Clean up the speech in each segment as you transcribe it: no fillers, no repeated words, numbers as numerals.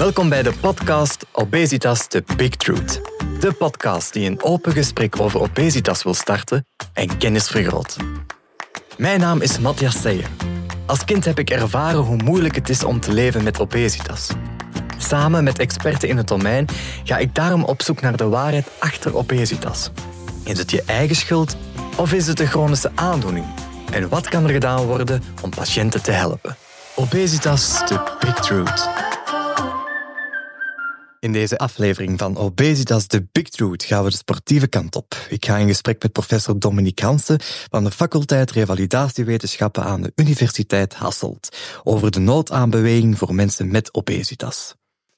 Welkom bij de podcast Obesitas The Big Truth. De podcast die een open gesprek over obesitas wil starten en kennis vergroot. Mijn naam is Matthias Seijer. Als kind heb ik ervaren hoe moeilijk het is om te leven met obesitas. Samen met experten in het domein ga ik daarom op zoek naar de waarheid achter obesitas. Is het je eigen schuld of is het een chronische aandoening? En wat kan er gedaan worden om patiënten te helpen? Obesitas The Big Truth. In deze aflevering van Obesitas The Big Truth gaan we de sportieve kant op. Ik ga in gesprek met professor Dominique Hansen van de faculteit Revalidatiewetenschappen aan de Universiteit Hasselt over de nood aan beweging voor mensen met obesitas.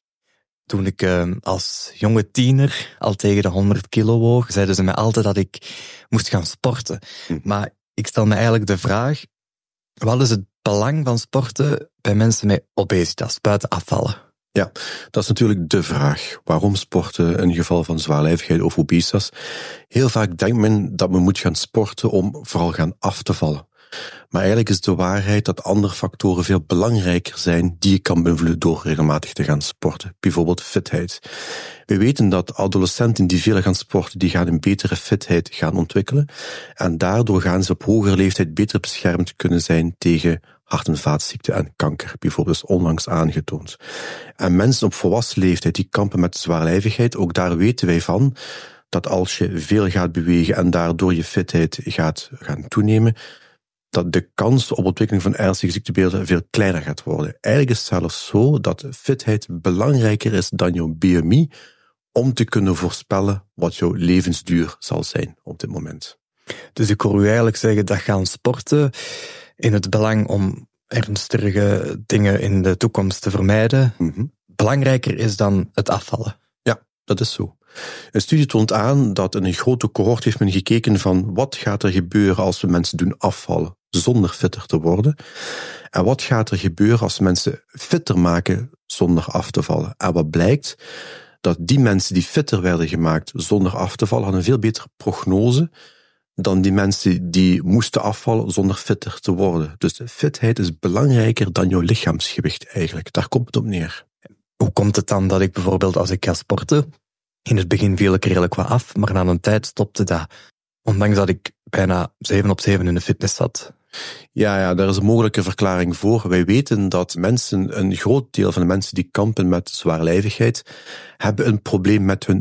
Toen ik als jonge tiener al tegen de 100 kilo woog, zeiden ze mij altijd dat ik moest gaan sporten. Maar ik stel me eigenlijk de vraag, wat is het belang van sporten bij mensen met obesitas, buiten afvallen? Ja, dat is natuurlijk de vraag. Waarom sporten in geval van zwaarlijvigheid of obesitas? Heel vaak denkt men dat men moet gaan sporten om vooral gaan af te vallen. Maar eigenlijk is de waarheid dat andere factoren veel belangrijker zijn die je kan beïnvloeden door regelmatig te gaan sporten. Bijvoorbeeld fitheid. We weten dat adolescenten die veel gaan sporten, die gaan een betere fitheid gaan ontwikkelen. En daardoor gaan ze op hogere leeftijd beter beschermd kunnen zijn tegen hart- en vaatziekten en kanker, bijvoorbeeld is onlangs aangetoond. En mensen op volwassen leeftijd die kampen met zwaarlijvigheid, ook daar weten wij van dat als je veel gaat bewegen en daardoor je fitheid gaat gaan toenemen, dat de kans op ontwikkeling van ernstige ziektebeelden veel kleiner gaat worden. Eigenlijk is het zelfs zo dat fitheid belangrijker is dan jouw BMI om te kunnen voorspellen wat jouw levensduur zal zijn op dit moment. Dus ik hoor u eigenlijk zeggen dat gaan sporten in het belang om ernstige dingen in de toekomst te vermijden, belangrijker is dan het afvallen. Ja, dat is zo. Een studie toont aan dat in een grote cohort heeft men gekeken van wat gaat er gebeuren als we mensen doen afvallen zonder fitter te worden. En wat gaat er gebeuren als we mensen fitter maken zonder af te vallen. En wat blijkt? Dat die mensen die fitter werden gemaakt zonder af te vallen, hadden een veel betere prognose dan die mensen die moesten afvallen zonder fitter te worden. Dus de fitheid is belangrijker dan jouw lichaamsgewicht eigenlijk. Daar komt het op neer. Hoe komt het dan dat ik bijvoorbeeld als ik ga sporten, in het begin viel ik redelijk wat af, maar na een tijd stopte dat. Ondanks dat ik bijna 7 op 7 in de fitness zat. Ja, daar is een mogelijke verklaring voor. Wij weten dat een groot deel van de mensen die kampen met zwaarlijvigheid, hebben een probleem met hun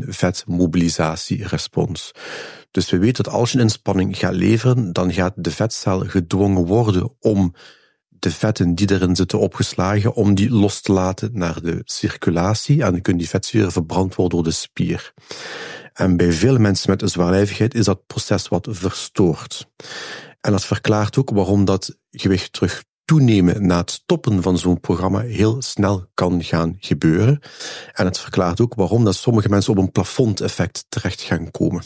vetmobilisatierespons. Dus we weten dat als je een inspanning gaat leveren, dan gaat de vetcel gedwongen worden om de vetten die erin zitten opgeslagen, om die los te laten naar de circulatie. En dan kunnen die vetzuren verbrand worden door de spier. En bij veel mensen met een zwaarlijvigheid is dat proces wat verstoord. En dat verklaart ook waarom dat gewicht terug toenemen na het stoppen van zo'n programma heel snel kan gaan gebeuren. En het verklaart ook waarom dat sommige mensen op een plafondeffect terecht gaan komen.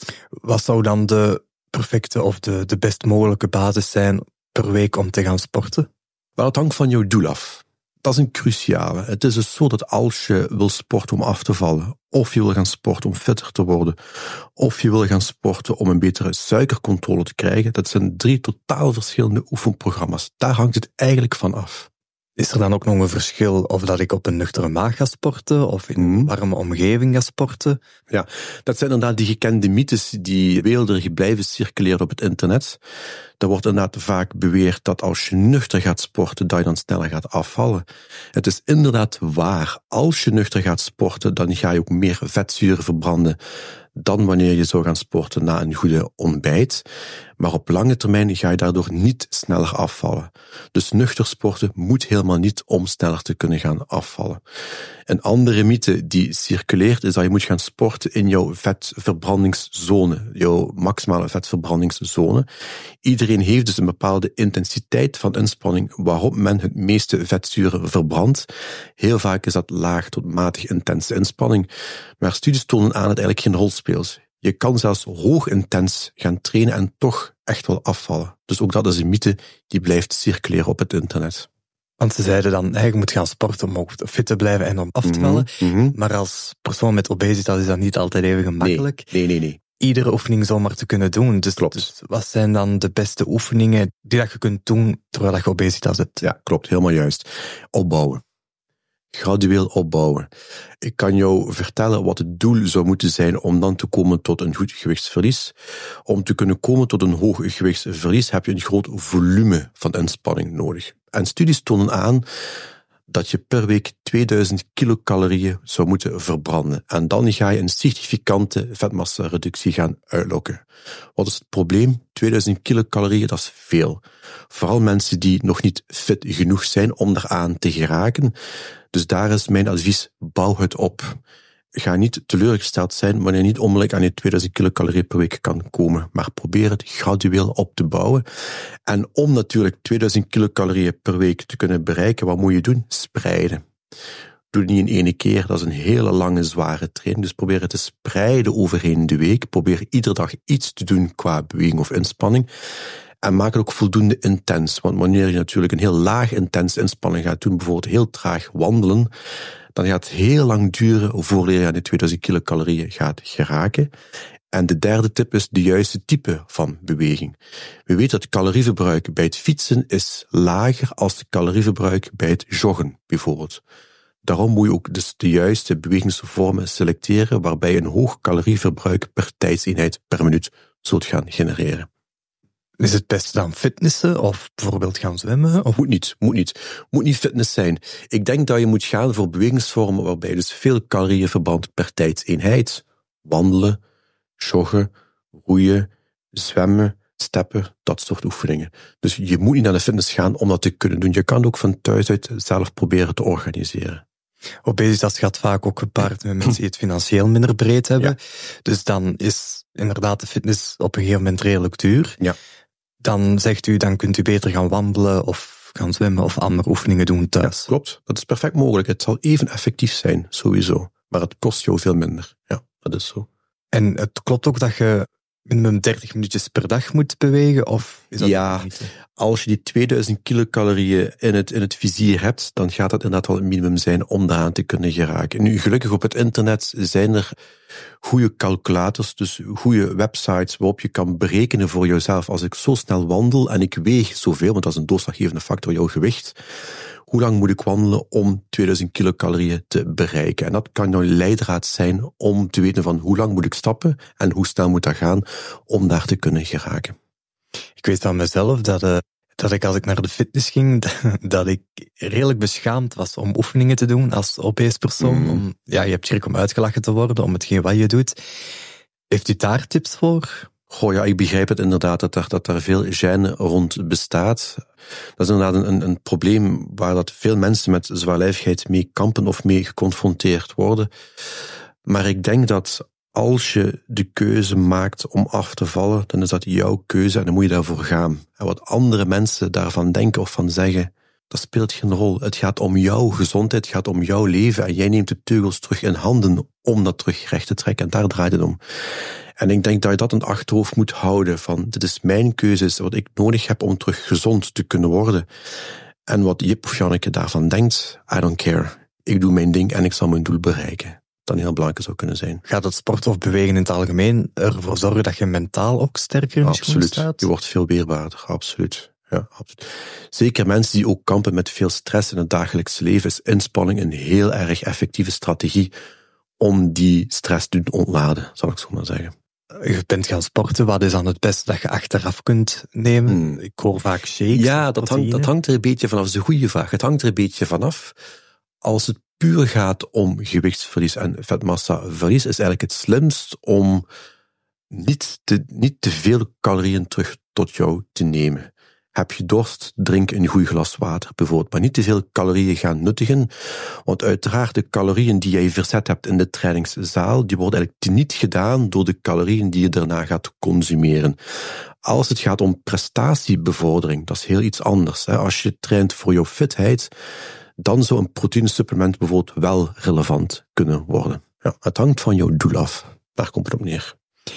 Wat zou dan de perfecte of de best mogelijke basis zijn per week om te gaan sporten? Wel, het hangt van jouw doel af. Dat is een cruciale. Het is dus zo dat als je wil sporten om af te vallen, of je wil gaan sporten om fitter te worden, of je wil gaan sporten om een betere suikercontrole te krijgen, dat zijn 3 totaal verschillende oefenprogramma's. Daar hangt het eigenlijk van af. Is er dan ook nog een verschil of dat ik op een nuchtere maag ga sporten of in een warme omgeving ga sporten? Ja, dat zijn inderdaad die gekende mythes die weelderig blijven circuleren op het internet. Er wordt inderdaad vaak beweerd dat als je nuchter gaat sporten, dat je dan sneller gaat afvallen. Het is inderdaad waar. Als je nuchter gaat sporten, dan ga je ook meer vetzuren verbranden dan wanneer je zou gaan sporten na een goede ontbijt. Maar op lange termijn ga je daardoor niet sneller afvallen. Dus nuchter sporten moet helemaal niet om sneller te kunnen gaan afvallen. Een andere mythe die circuleert is dat je moet gaan sporten in jouw vetverbrandingszone, jouw maximale vetverbrandingszone. Iedereen heeft dus een bepaalde intensiteit van inspanning waarop men het meeste vetzuren verbrandt. Heel vaak is dat laag tot matig intense inspanning. Maar studies tonen aan dat eigenlijk geen rol speelt. Je kan zelfs hoog intens gaan trainen en toch echt wel afvallen. Dus ook dat is een mythe die blijft circuleren op het internet. Want ze zeiden dan, je moet gaan sporten om ook fit te blijven en om af te vallen. Maar als persoon met obesitas is dat niet altijd even gemakkelijk. Nee. Iedere oefening zomaar te kunnen doen. Dus, klopt. Dus wat zijn dan de beste oefeningen die dat je kunt doen terwijl je obesitas hebt? Ja, klopt. Helemaal juist. Opbouwen. gradueel opbouwen. Ik kan jou vertellen wat het doel zou moeten zijn om dan te komen tot een goed gewichtsverlies. Om te kunnen komen tot een hoog gewichtsverlies heb je een groot volume van inspanning nodig. En studies tonen aan dat je per week 2000 kilocalorieën zou moeten verbranden. En dan ga je een significante vetmassa-reductie gaan uitlokken. Wat is het probleem? 2000 kilocalorieën, dat is veel. Vooral mensen die nog niet fit genoeg zijn om daaraan te geraken. Dus daar is mijn advies, bouw het op. Ga niet teleurgesteld zijn wanneer je niet onmiddellijk aan je 2000 kilocalorieën per week kan komen. Maar probeer het gradueel op te bouwen. En om natuurlijk 2000 kilocalorieën per week te kunnen bereiken, wat moet je doen? Spreiden. Doe het niet in één keer, dat is een hele lange, zware training. Dus probeer het te spreiden overheen de week. Probeer iedere dag iets te doen qua beweging of inspanning. En maak het ook voldoende intens. Want wanneer je natuurlijk een heel laag intens inspanning gaat doen, bijvoorbeeld heel traag wandelen, dan gaat het heel lang duren voordat je aan de 2000 kilocalorieën gaat geraken. En de derde tip is de juiste type van beweging. We weten dat het calorieverbruik bij het fietsen is lager als het calorieverbruik bij het joggen, bijvoorbeeld. Daarom moet je ook dus de juiste bewegingsvormen selecteren, waarbij je een hoog calorieverbruik per tijdseenheid per minuut zult gaan genereren. Is het beste dan fitnessen of bijvoorbeeld gaan zwemmen? Of? Moet niet fitness zijn. Ik denk dat je moet gaan voor bewegingsvormen waarbij je dus veel calorieën verbrandt per tijdseenheid. Wandelen, joggen, roeien, zwemmen, steppen, dat soort oefeningen. Dus je moet niet naar de fitness gaan om dat te kunnen doen. Je kan ook van thuis uit zelf proberen te organiseren. Obesitas gaat vaak ook gepaard met mensen die het financieel minder breed hebben. Ja. Dus dan is inderdaad de fitness op een gegeven moment redelijk duur. Ja. Dan zegt u, dan kunt u beter gaan wandelen of gaan zwemmen of andere oefeningen doen thuis. Ja, klopt, dat is perfect mogelijk. Het zal even effectief zijn, sowieso. Maar het kost jou veel minder. Ja, dat is zo. En het klopt ook dat je minimum 30 minuutjes per dag moet bewegen? Of is dat ja, als je die 2000 kilocalorieën in het vizier hebt, dan gaat dat inderdaad wel het minimum zijn om daaraan te kunnen geraken. Nu, gelukkig op het internet zijn er goede calculators, dus goede websites waarop je kan berekenen voor jezelf. Als ik zo snel wandel en ik weeg zoveel, want dat is een doorslaggevende factor, jouw gewicht, hoe lang moet ik wandelen om 2000 kilocalorieën te bereiken? En dat kan jouw leidraad zijn om te weten van hoe lang moet ik stappen en hoe snel moet dat gaan om daar te kunnen geraken. Ik weet van mezelf dat ik als ik naar de fitness ging, dat ik redelijk beschaamd was om oefeningen te doen als obese persoon. Je hebt schrik om uitgelachen te worden, om hetgeen wat je doet. Heeft u daar tips voor? Goh, ja, ik begrijp het inderdaad dat daar veel gêne rond bestaat. Dat is inderdaad een probleem waar dat veel mensen met zwaarlijvigheid mee kampen of mee geconfronteerd worden. Maar ik denk dat als je de keuze maakt om af te vallen, dan is dat jouw keuze en dan moet je daarvoor gaan. En wat andere mensen daarvan denken of van zeggen, dat speelt geen rol. Het gaat om jouw gezondheid, het gaat om jouw leven en jij neemt de teugels terug in handen om dat terug recht te trekken en daar draait het om. En ik denk dat je dat in het achterhoofd moet houden van, dit is mijn keuze, is wat ik nodig heb om terug gezond te kunnen worden. En wat Jip of Janneke daarvan denkt, I don't care. Ik doe mijn ding en ik zal mijn doel bereiken. Dat heel belangrijk zou kunnen zijn. Gaat het sport of bewegen in het algemeen ervoor zorgen dat je mentaal ook sterker in je schoenen staat? Absoluut, je wordt veel weerbaarder, absoluut. Ja, absoluut. Zeker mensen die ook kampen met veel stress in het dagelijkse leven, is inspanning een heel erg effectieve strategie om die stress te ontladen, zal ik zo maar zeggen. Je bent gaan sporten, wat is dan het beste dat je achteraf kunt nemen? Ik hoor vaak shakes. Ja, dat hangt er een beetje vanaf. Dat is een goede vraag. Het hangt er een beetje vanaf. Als het puur gaat om gewichtsverlies en vetmassaverlies, is eigenlijk het slimst om niet te veel calorieën terug tot jou te nemen. Heb je dorst, drink een goed glas water bijvoorbeeld, maar niet te veel calorieën gaan nuttigen, want uiteraard de calorieën die jij verzet hebt in de trainingszaal, die worden eigenlijk niet gedaan door de calorieën die je daarna gaat consumeren. Als het gaat om prestatiebevordering, dat is heel iets anders. Als je traint voor jouw fitheid, dan zou een proteïnesupplement bijvoorbeeld wel relevant kunnen worden. Ja, het hangt van jouw doel af. Daar komt het op neer.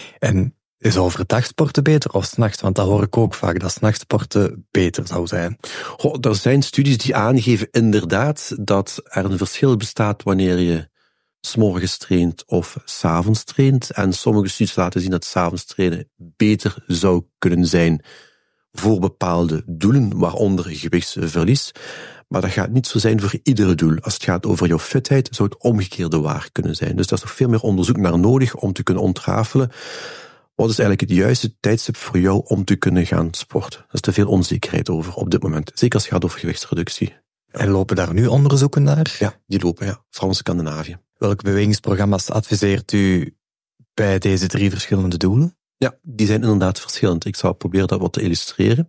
En is overdag sporten beter of 's nachts? Want dat hoor ik ook vaak, dat 's nachts sporten beter zou zijn. Er zijn studies die aangeven inderdaad dat er een verschil bestaat wanneer je 's morgens traint of 's avonds traint. En sommige studies laten zien dat 's avonds trainen beter zou kunnen zijn voor bepaalde doelen, waaronder gewichtsverlies. Maar dat gaat niet zo zijn voor iedere doel. Als het gaat over jouw fitheid, zou het omgekeerde waar kunnen zijn. Dus daar is nog veel meer onderzoek naar nodig om te kunnen ontrafelen. Wat is eigenlijk het juiste tijdstip voor jou om te kunnen gaan sporten? Er is te veel onzekerheid over op dit moment. Zeker als het gaat over gewichtsreductie. En lopen daar nu onderzoeken naar? Ja, die lopen, ja. Vooral in Scandinavië. Welke bewegingsprogramma's adviseert u bij deze 3 verschillende doelen? Ja, die zijn inderdaad verschillend. Ik zal proberen dat wat te illustreren.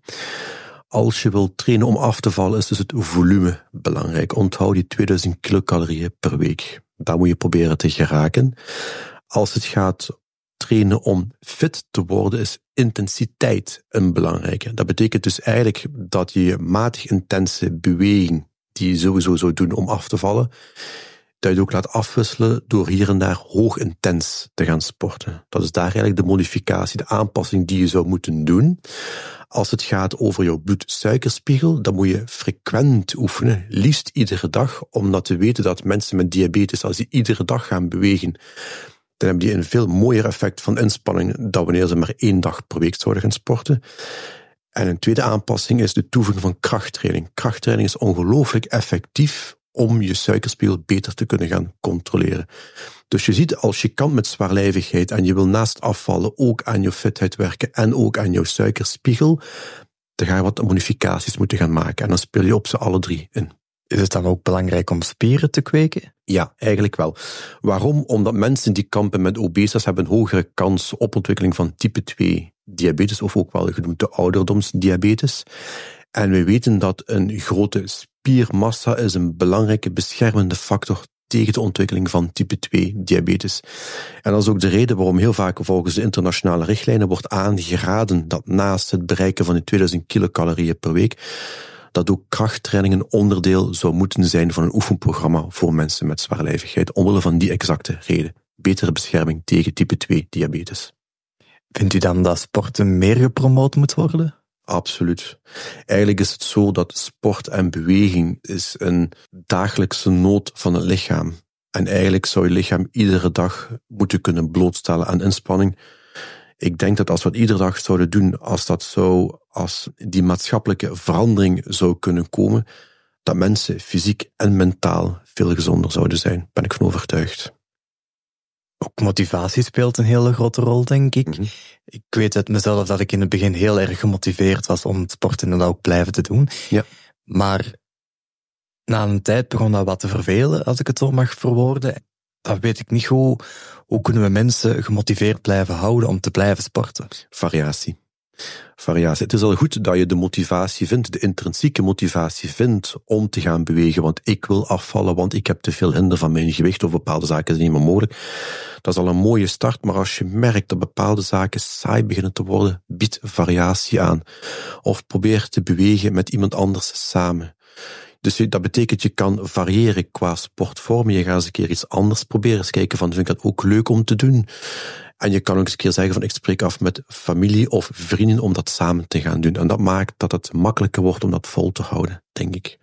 Als je wilt trainen om af te vallen, is dus het volume belangrijk. Onthoud die 2000 kilocalorieën per week. Daar moet je proberen te geraken. Als het gaat trainen om fit te worden, is intensiteit een belangrijke. Dat betekent dus eigenlijk dat je matig intense beweging, die je sowieso zou doen om af te vallen, dat je het ook laat afwisselen door hier en daar hoog intens te gaan sporten. Dat is daar eigenlijk de modificatie, de aanpassing die je zou moeten doen. Als het gaat over jouw bloedsuikerspiegel, dan moet je frequent oefenen, liefst iedere dag, omdat we weten dat mensen met diabetes, als die iedere dag gaan bewegen, dan hebben die een veel mooier effect van inspanning dan wanneer ze maar 1 dag per week zouden gaan sporten. En een tweede aanpassing is de toevoeging van krachttraining. Krachttraining is ongelooflijk effectief om je suikerspiegel beter te kunnen gaan controleren. Dus je ziet, als je kan met zwaarlijvigheid en je wil naast afvallen ook aan je fitheid werken en ook aan jouw suikerspiegel, dan ga je wat modificaties moeten gaan maken. En dan speel je op ze alle 3 in. Is het dan ook belangrijk om spieren te kweken? Ja, eigenlijk wel. Waarom? Omdat mensen die kampen met obesitas hebben een hogere kans op ontwikkeling van type 2 diabetes, of ook wel genoemd de ouderdomsdiabetes. En we weten dat een grote spiermassa is een belangrijke beschermende factor tegen de ontwikkeling van type 2 diabetes. En dat is ook de reden waarom heel vaak volgens de internationale richtlijnen wordt aangeraden dat naast het bereiken van de 2000 kilocalorieën per week, dat ook krachttraining een onderdeel zou moeten zijn van een oefenprogramma voor mensen met zwaarlijvigheid, omwille van die exacte reden. Betere bescherming tegen type 2 diabetes. Vindt u dan dat sporten meer gepromoot moet worden? Absoluut. Eigenlijk is het zo dat sport en beweging is een dagelijkse nood van het lichaam. En eigenlijk zou je lichaam iedere dag moeten kunnen blootstellen aan inspanning. Ik denk dat als we het iedere dag zouden doen, als die maatschappelijke verandering zou kunnen komen, dat mensen fysiek en mentaal veel gezonder zouden zijn. Ben ik van overtuigd. Ook motivatie speelt een hele grote rol, denk ik. Mm-hmm. Ik weet uit mezelf dat ik in het begin heel erg gemotiveerd was om het sporten en dat ook blijven te doen. Ja. Maar na een tijd begon dat wat te vervelen, als ik het zo mag verwoorden. Dan weet ik niet hoe kunnen we mensen gemotiveerd blijven houden om te blijven sporten. Variatie. Het is al goed dat je de motivatie vindt, de intrinsieke motivatie vindt om te gaan bewegen, want ik wil afvallen, want ik heb te veel hinder van mijn gewicht of bepaalde zaken zijn niet meer mogelijk. Dat is al een mooie start, maar als je merkt dat bepaalde zaken saai beginnen te worden, bied variatie aan. Of probeer te bewegen met iemand anders samen. Dus dat betekent, je kan variëren qua sportvormen. Je gaat eens een keer iets anders proberen. Eens kijken van, vind ik dat ook leuk om te doen? En je kan ook eens een keer zeggen van, ik spreek af met familie of vrienden om dat samen te gaan doen. En dat maakt dat het makkelijker wordt om dat vol te houden, denk ik.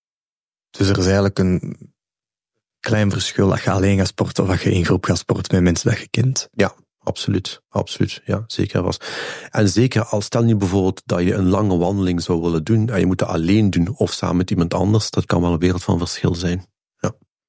Dus er is eigenlijk een klein verschil dat je alleen gaat sporten of dat je in groep gaat sporten met mensen dat je kent. Ja, absoluut. Ja, zeker was. En zeker als stel nu bijvoorbeeld dat je een lange wandeling zou willen doen en je moet dat alleen doen of samen met iemand anders, dat kan wel een wereld van verschil zijn. Ja.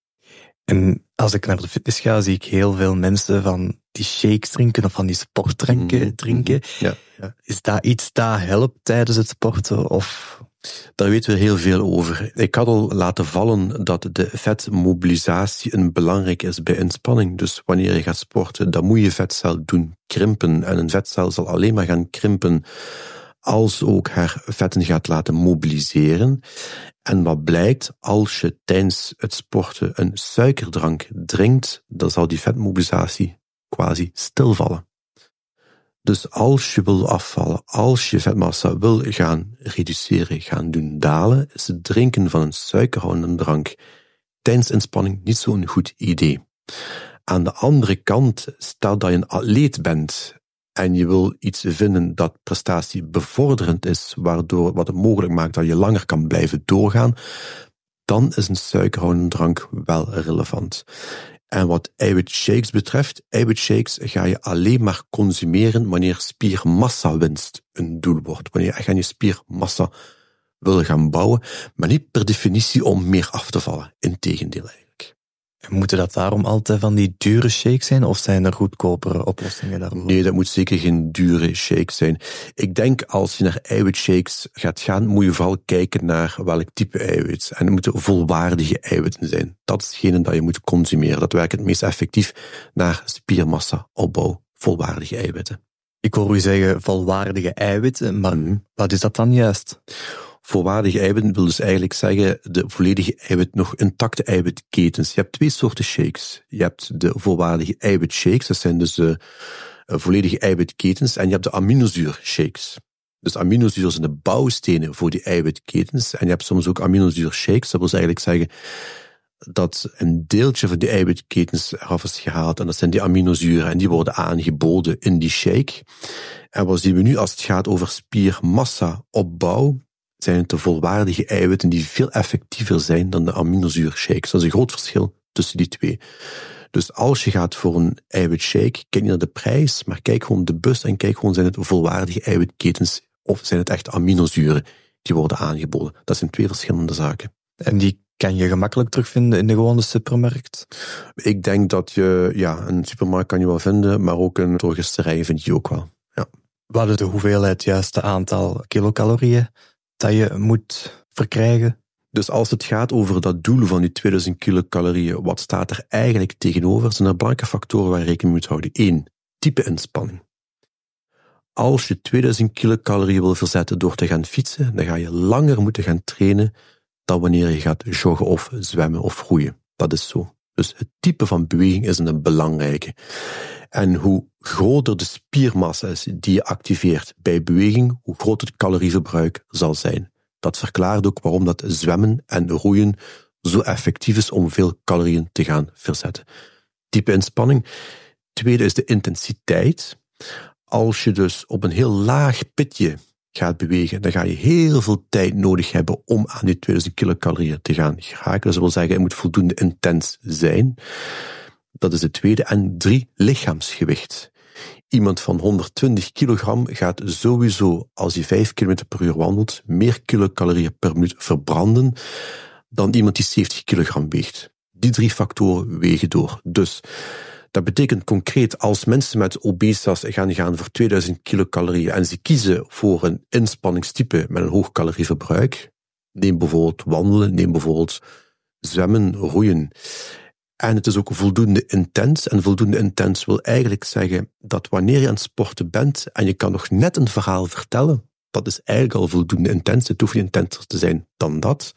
En als ik naar de fitness ga, zie ik heel veel mensen van die shakes drinken of van die sportdranken drinken. Ja. Is dat iets dat helpt tijdens het sporten? Of? Daar weten we heel veel over. Ik had al laten vallen dat de vetmobilisatie een belangrijk is bij inspanning. Dus wanneer je gaat sporten, dan moet je vetcel doen krimpen. En een vetcel zal alleen maar gaan krimpen als ook haar vetten gaat laten mobiliseren. En wat blijkt, als je tijdens het sporten een suikerdrank drinkt, dan zal die vetmobilisatie quasi stilvallen. Dus als je wil afvallen, als je vetmassa wil gaan reduceren, gaan doen dalen, is het drinken van een suikerhoudende drank tijdens inspanning niet zo'n goed idee. Aan de andere kant, stel dat je een atleet bent en je wil iets vinden dat prestatiebevorderend is, waardoor wat het mogelijk maakt dat je langer kan blijven doorgaan, dan is een suikerhoudende drank wel relevant. En wat eiwitshakes betreft, eiwitshakes ga je alleen maar consumeren wanneer spiermassawinst een doel wordt. Wanneer je echt aan je spiermassa willen gaan bouwen, maar niet per definitie om meer af te vallen. Integendeel eigenlijk. Moeten dat daarom altijd van die dure shakes zijn, of zijn er goedkopere oplossingen daarvoor? Nee, dat moet zeker geen dure shake zijn. Ik denk als je naar eiwitshakes gaat gaan, moet je vooral kijken naar welk type eiwit. En het moeten volwaardige eiwitten zijn. Dat is hetgene dat je moet consumeren. Dat werkt het meest effectief naar spiermassa-opbouw. Volwaardige eiwitten. Ik hoor u zeggen volwaardige eiwitten, maar wat is dat dan juist? Volwaardige eiwitten wil dus eigenlijk zeggen de volledige nog intacte eiwitketens. Je hebt 2 soorten shakes. Je hebt de volwaardige eiwitshakes, dat zijn dus de volledige eiwitketens, en je hebt de aminozuurshakes. Dus aminozuren zijn de bouwstenen voor die eiwitketens, en je hebt soms ook aminozuurshakes, dat wil eigenlijk zeggen dat een deeltje van die eiwitketens eraf is gehaald, en dat zijn die aminozuren, en die worden aangeboden in die shake. En wat zien we nu als het gaat over spiermassa-opbouw? Zijn het de volwaardige eiwitten die veel effectiever zijn dan de aminozuurshakes. Dat is een groot verschil tussen die twee. Dus als je gaat voor een eiwitshake, kijk niet naar de prijs, maar kijk gewoon de bus en kijk gewoon, zijn het volwaardige eiwitketens of zijn het echt aminozuren die worden aangeboden. Dat zijn 2 verschillende zaken. En die kan je gemakkelijk terugvinden in de gewone supermarkt? Ik denk dat je, een supermarkt kan je wel vinden, maar ook een drogisterij vind je ook wel. Ja. Wat is de hoeveelheid, juiste aantal kilocalorieën dat je moet verkrijgen? Dus als het gaat over dat doel van die 2000 kilocalorieën, wat staat er eigenlijk tegenover? Zijn er belangrijke factoren waar je rekening mee moet houden. 1. Type inspanning. Als je 2000 kilocalorieën wil verzetten door te gaan fietsen, dan ga je langer moeten gaan trainen dan wanneer je gaat joggen of zwemmen of roeien. Dat is zo. Dus het type van beweging is een belangrijke. En hoe groter de spiermassa is die je activeert bij beweging, hoe groter het calorieverbruik zal zijn. Dat verklaart ook waarom dat zwemmen en roeien zo effectief is om veel calorieën te gaan verzetten. Type inspanning. Tweede is de intensiteit. Als je dus op een heel laag pitje gaat bewegen, dan ga je heel veel tijd nodig hebben om aan die 2000 kilocalorieën te gaan geraken. Dus dat wil zeggen, het moet voldoende intens zijn. Dat is de tweede. En 3, lichaamsgewicht. Iemand van 120 kilogram gaat sowieso, als hij 5 km per uur wandelt, meer kilocalorieën per minuut verbranden dan iemand die 70 kilogram weegt. Die 3 factoren wegen door. Dus dat betekent concreet, als mensen met obesitas gaan voor 2000 kilocalorieën en ze kiezen voor een inspanningstype met een hoog calorieverbruik, neem bijvoorbeeld wandelen, neem bijvoorbeeld zwemmen, roeien. En het is ook voldoende intens. En voldoende intens wil eigenlijk zeggen dat wanneer je aan het sporten bent en je kan nog net een verhaal vertellen, dat is eigenlijk al voldoende intens. Het hoeft niet intenser te zijn dan dat.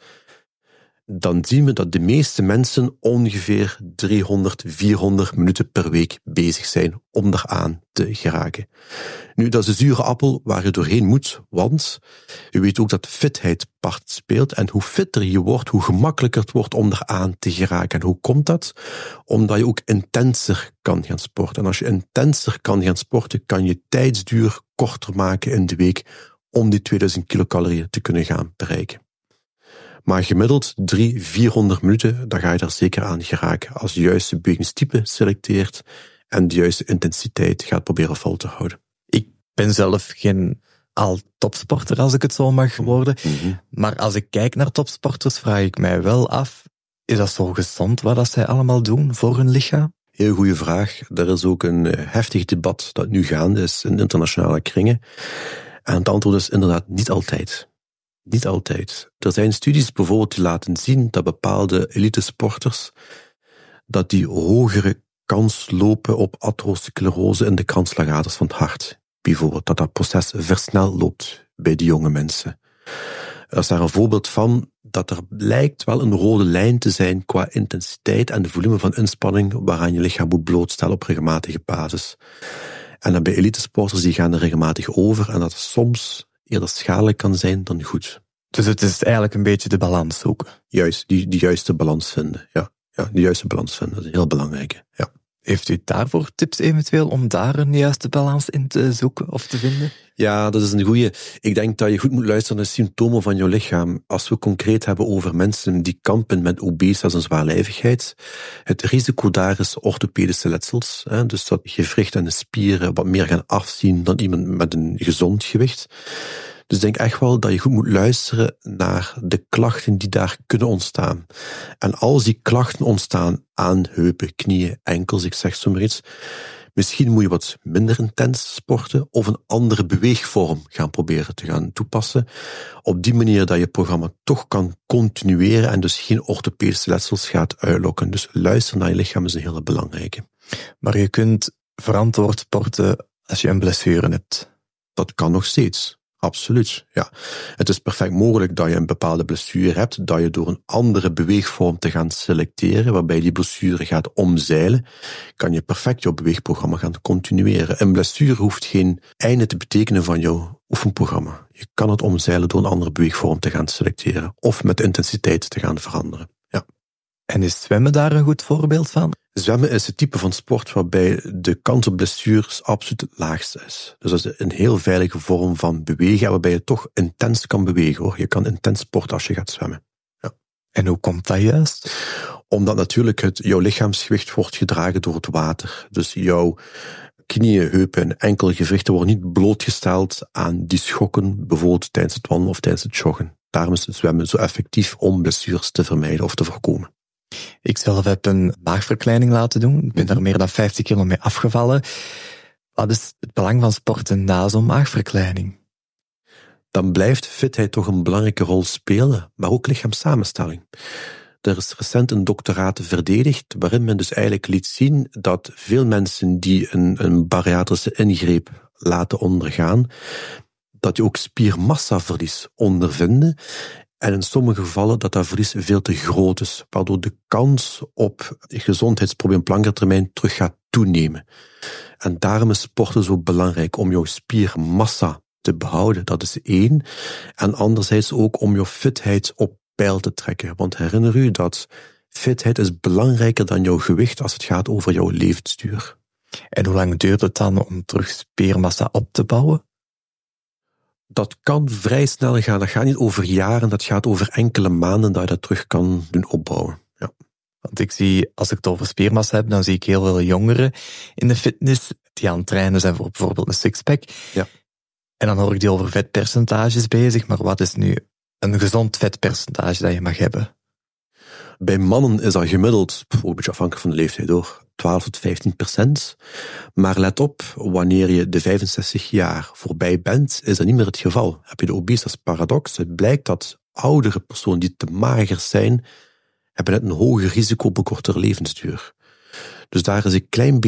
Dan zien we dat de meeste mensen ongeveer 300, 400 minuten per week bezig zijn om daaraan te geraken. Nu, dat is een zure appel waar je doorheen moet, want je weet ook dat fitheid part speelt. En hoe fitter je wordt, hoe gemakkelijker het wordt om daaraan te geraken. En hoe komt dat? Omdat je ook intenser kan gaan sporten. En als je intenser kan gaan sporten, kan je tijdsduur korter maken in de week om die 2000 kilocalorieën te kunnen gaan bereiken. Maar gemiddeld 300-400 minuten, dan ga je daar zeker aan geraken als je de juiste bewegingstype selecteert en de juiste intensiteit gaat proberen vol te houden. Ik ben zelf geen topsporter, als ik het zo mag worden. Maar als ik kijk naar topsporters, vraag ik mij wel af, is dat zo gezond wat dat zij allemaal doen voor hun lichaam? Heel goede vraag. Er is ook een heftig debat dat nu gaande is in internationale kringen. En het antwoord is inderdaad niet altijd. Niet altijd. Er zijn studies bijvoorbeeld die laten zien dat bepaalde elitesporters dat die hogere kans lopen op atherosclerose in de kransslagaders van het hart. Bijvoorbeeld dat proces versneld loopt bij die jonge mensen. Er is daar een voorbeeld van dat er lijkt wel een rode lijn te zijn qua intensiteit en de volume van inspanning waaraan je lichaam moet blootstellen op regelmatige basis. En dan bij elitesporters die gaan er regelmatig over en dat soms eerder schadelijk kan zijn dan goed. Dus het is eigenlijk een beetje de balans zoeken. Juist, die juiste balans vinden. Ja, die juiste balans vinden, dat is heel belangrijk. Ja. Heeft u daarvoor tips eventueel om daar een juiste balans in te zoeken of te vinden? Ja, dat is een goeie. Ik denk dat je goed moet luisteren naar de symptomen van jouw lichaam. Als we concreet hebben over mensen die kampen met obesitas en zwaarlijvigheid, het risico daar is orthopedische letsels. Dus dat gewricht en de spieren wat meer gaan afzien dan iemand met een gezond gewicht. Dus ik denk echt wel dat je goed moet luisteren naar de klachten die daar kunnen ontstaan. En als die klachten ontstaan aan heupen, knieën, enkels, ik zeg zo maar iets, misschien moet je wat minder intens sporten of een andere beweegvorm gaan proberen te gaan toepassen. Op die manier dat je programma toch kan continueren en dus geen orthopedische letsels gaat uitlokken. Dus luisteren naar je lichaam is een hele belangrijke. Maar je kunt verantwoord sporten als je een blessure hebt. Dat kan nog steeds. Absoluut, ja. Het is perfect mogelijk dat je een bepaalde blessure hebt, dat je door een andere beweegvorm te gaan selecteren, waarbij die blessure gaat omzeilen, kan je perfect jouw beweegprogramma gaan continueren. Een blessure hoeft geen einde te betekenen van jouw oefenprogramma. Je kan het omzeilen door een andere beweegvorm te gaan selecteren, of met intensiteit te gaan veranderen. Ja. En is zwemmen daar een goed voorbeeld van? Zwemmen is het type van sport waarbij de kans op blessures absoluut het laagste is. Dus dat is een heel veilige vorm van bewegen, waarbij je toch intens kan bewegen, hoor. Je kan intens sporten als je gaat zwemmen. Ja. En hoe komt dat juist? Omdat natuurlijk jouw lichaamsgewicht wordt gedragen door het water. Dus jouw knieën, heupen en enkele gewrichten worden niet blootgesteld aan die schokken, bijvoorbeeld tijdens het wandelen of tijdens het joggen. Daarom is het zwemmen zo effectief om blessures te vermijden of te voorkomen. Ik zelf heb een maagverkleining laten doen. Ik ben daar meer dan 50 kilo mee afgevallen. Wat is het belang van sporten na zo'n maagverkleining? Dan blijft fitheid toch een belangrijke rol spelen, maar ook lichaamssamenstelling. Er is recent een doctoraat verdedigd, waarin men dus eigenlijk liet zien dat veel mensen die een bariatrische ingreep laten ondergaan, dat die ook spiermassaverlies ondervinden. En in sommige gevallen dat verlies veel te groot is, waardoor de kans op gezondheidsprobleem op langere termijn terug gaat toenemen. En daarom is sporten zo belangrijk om jouw spiermassa te behouden, dat is 1. En anderzijds ook om jouw fitheid op peil te trekken. Want herinner u dat fitheid is belangrijker dan jouw gewicht als het gaat over jouw levensduur. En hoe lang duurt het dan om terug spiermassa op te bouwen? Dat kan vrij snel gaan. Dat gaat niet over jaren, dat gaat over enkele maanden dat je dat terug kan doen opbouwen. Ja. Want ik zie, als ik het over spiermassa heb, dan zie ik heel veel jongeren in de fitness die aan het trainen zijn voor bijvoorbeeld een sixpack. Ja. En dan hoor ik die over vetpercentages bezig, maar wat is nu een gezond vetpercentage dat je mag hebben? Bij mannen is dat gemiddeld, een beetje afhankelijk van de leeftijd hoor, 12 tot 15%. Maar let op, wanneer je de 65 jaar voorbij bent, is dat niet meer het geval. Heb je de obesitas-paradox? Het blijkt dat oudere personen die te mager zijn, hebben net een hoger risico op een kortere levensduur. Dus daar is een klein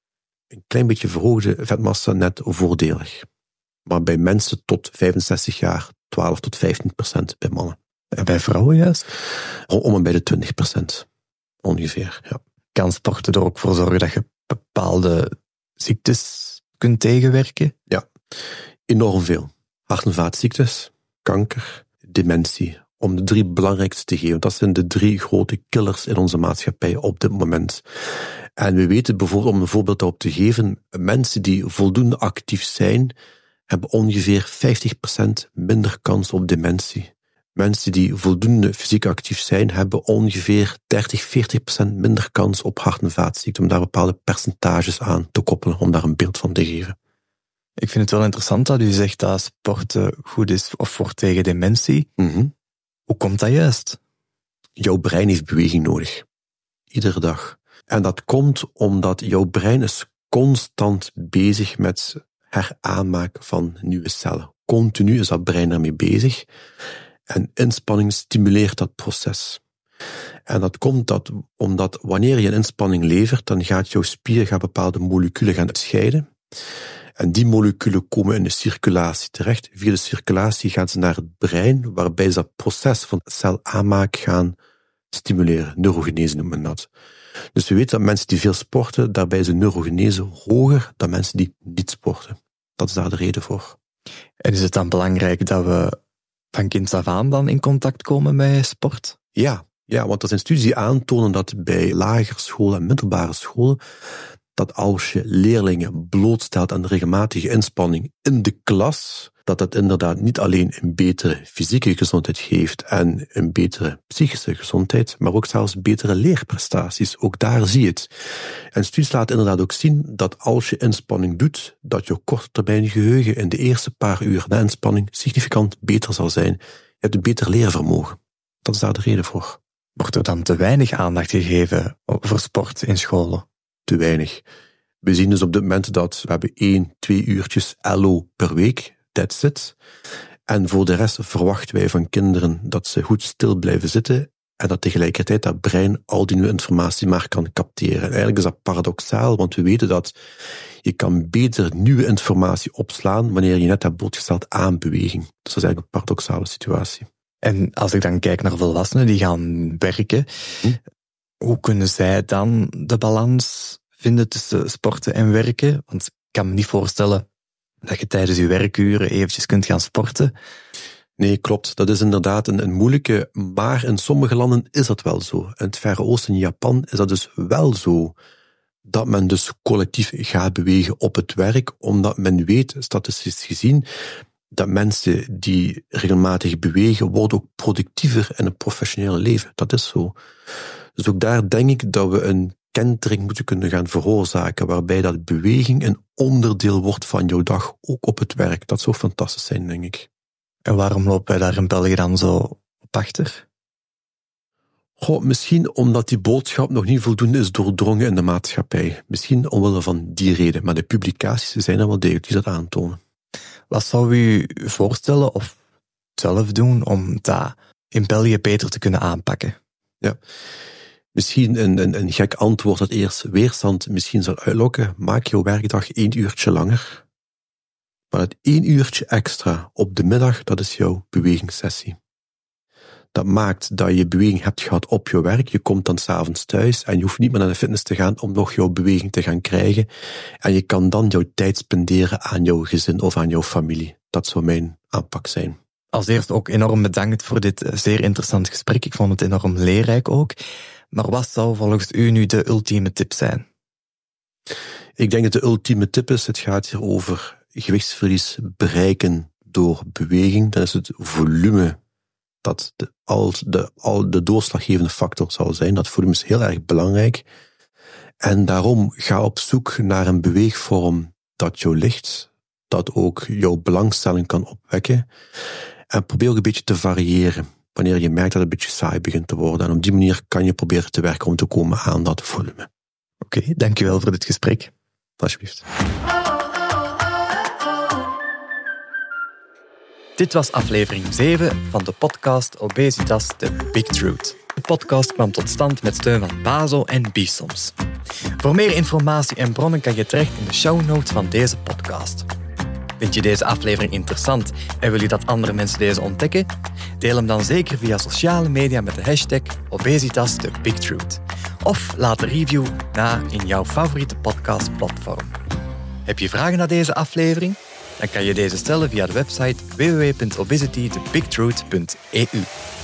beetje verhoogde vetmassa net voordelig. Maar bij mensen tot 65 jaar, 12 tot 15% bij mannen. En bij vrouwen juist? Om en bij de 20% ongeveer, ja. Kan sporten er ook voor zorgen dat je bepaalde ziektes kunt tegenwerken? Ja, enorm veel. Hart- en vaatziektes, kanker, dementie. Om de 3 belangrijkste te geven. Dat zijn de 3 grote killers in onze maatschappij op dit moment. En we weten bijvoorbeeld, om een voorbeeld daarop te geven, mensen die voldoende actief zijn, hebben ongeveer 50% minder kans op dementie. Mensen die voldoende fysiek actief zijn, hebben ongeveer 30-40% minder kans op hart- en vaatziekten, om daar bepaalde percentages aan te koppelen, om daar een beeld van te geven. Ik vind het wel interessant dat u zegt dat sporten goed is of voor tegen dementie. Mm-hmm. Hoe komt dat juist? Jouw brein heeft beweging nodig. Iedere dag. En dat komt omdat jouw brein is constant bezig met heraanmaken van nieuwe cellen. Continu is dat brein daarmee bezig. En inspanning stimuleert dat proces. En dat komt omdat wanneer je een inspanning levert, dan gaat jouw spier bepaalde moleculen gaan scheiden. En die moleculen komen in de circulatie terecht. Via de circulatie gaan ze naar het brein, waarbij ze dat proces van celaanmaak gaan stimuleren. Neurogenese noemen we dat. Dus we weten dat mensen die veel sporten, daarbij is de neurogenese hoger dan mensen die niet sporten. Dat is daar de reden voor. En is het dan belangrijk dat we van kinds af aan dan in contact komen met sport? Ja, want er zijn studies die aantonen dat bij lagere scholen en middelbare scholen dat als je leerlingen blootstelt aan regelmatige inspanning in de klas, dat het inderdaad niet alleen een betere fysieke gezondheid geeft en een betere psychische gezondheid, maar ook zelfs betere leerprestaties. Ook daar zie je het. En studies laten inderdaad ook zien dat als je inspanning doet, dat je korttermijngeheugen in de eerste paar uur na inspanning significant beter zal zijn. Je hebt een beter leervermogen. Dat is daar de reden voor. Wordt er dan te weinig aandacht gegeven voor sport in scholen? Te weinig. We zien dus op dit moment dat we hebben 1-2 uurtjes LO per week. That's it. En voor de rest verwachten wij van kinderen dat ze goed stil blijven zitten en dat tegelijkertijd dat brein al die nieuwe informatie maar kan capteren. En eigenlijk is dat paradoxaal, want we weten dat je kan beter nieuwe informatie opslaan wanneer je net hebt blootgesteld aan beweging. Dus dat is eigenlijk een paradoxale situatie. En als ik dan kijk naar volwassenen die gaan werken, hoe kunnen zij dan de balans vinden tussen sporten en werken? Want ik kan me niet voorstellen dat je tijdens je werkuren eventjes kunt gaan sporten. Nee, klopt. Dat is inderdaad een moeilijke, maar in sommige landen is dat wel zo. In het Verre Oosten, in Japan, is dat dus wel zo. Dat men dus collectief gaat bewegen op het werk, omdat men weet, statistisch gezien, dat mensen die regelmatig bewegen, worden ook productiever in het professionele leven. Dat is zo. Dus ook daar denk ik dat we een kentering moeten kunnen gaan veroorzaken, waarbij dat beweging een onderdeel wordt van jouw dag, ook op het werk. Dat zou fantastisch zijn, denk ik. En waarom lopen wij daar in België dan zo op achter? Misschien omdat die boodschap nog niet voldoende is doordrongen in de maatschappij. Misschien omwille van die reden, maar de publicaties zijn er wel degelijk die dat aantonen. Wat zou u voorstellen of zelf doen om dat in België beter te kunnen aanpakken? Ja. Misschien een gek antwoord dat eerst weerstand misschien zal uitlokken. Maak jouw werkdag 1 uurtje langer. Maar dat 1 uurtje extra op de middag, dat is jouw bewegingssessie. Dat maakt dat je beweging hebt gehad op je werk. Je komt dan 's avonds thuis en je hoeft niet meer naar de fitness te gaan om nog jouw beweging te gaan krijgen. En je kan dan jouw tijd spenderen aan jouw gezin of aan jouw familie. Dat zou mijn aanpak zijn. Als eerst ook enorm bedankt voor dit zeer interessant gesprek. Ik vond het enorm leerrijk ook. Maar wat zou volgens u nu de ultieme tip zijn? Ik denk dat de ultieme tip is, het gaat hier over gewichtsverlies bereiken door beweging. Dan is het volume dat de doorslaggevende factor zal zijn. Dat volume is heel erg belangrijk. En daarom ga op zoek naar een beweegvorm dat jou ligt, dat ook jouw belangstelling kan opwekken. En probeer ook een beetje te variëren, wanneer je merkt dat het een beetje saai begint te worden. En op die manier kan je proberen te werken om te komen aan dat volume. Oké, dankjewel voor dit gesprek. Alsjeblieft. Dit was aflevering 7 van de podcast Obesitas The Big Truth. De podcast kwam tot stand met steun van Bazo en Bisoms. Voor meer informatie en bronnen kan je terecht in de show notes van deze podcast. Vind je deze aflevering interessant en wil je dat andere mensen deze ontdekken? Deel hem dan zeker via sociale media met de hashtag Obesitas The Big Truth. Of laat een review na in jouw favoriete podcastplatform. Heb je vragen naar deze aflevering? Dan kan je deze stellen via de website www.obesitythebigtruth.eu.